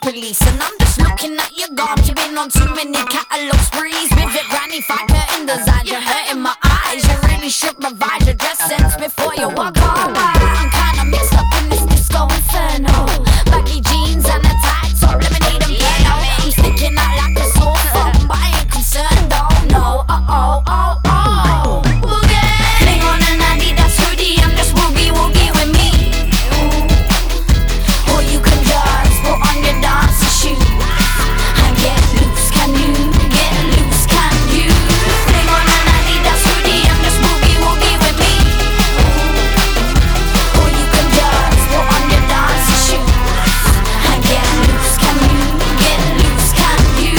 police, and I'm just looking at your garbs. You've been on too many catalog sprees with your granny fat curtain design. You're hurting my eyes. You really should revise your dress sense before you walk home. I'm kinda mixed up in this disco inferno. Baggy jeans and a tight top, lemonade and piano. I'm sticking out like a sore thumb, but I ain't concerned though. No, Boogie. Fling on an Adidas hoodie and just woogie with me. Or you can just put on your dancing shoes and get loose. Can you get loose? Can you? Fling on an Adidas hoodie and just woogie with me. Or you can just put on your dancing shoes and get loose. Can you get loose? Can you?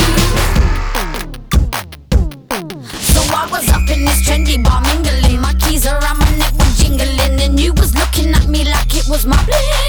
So I was up in this trendy bar mingling. My keys around my neck were jingling, and you was looking at me like it was my bling.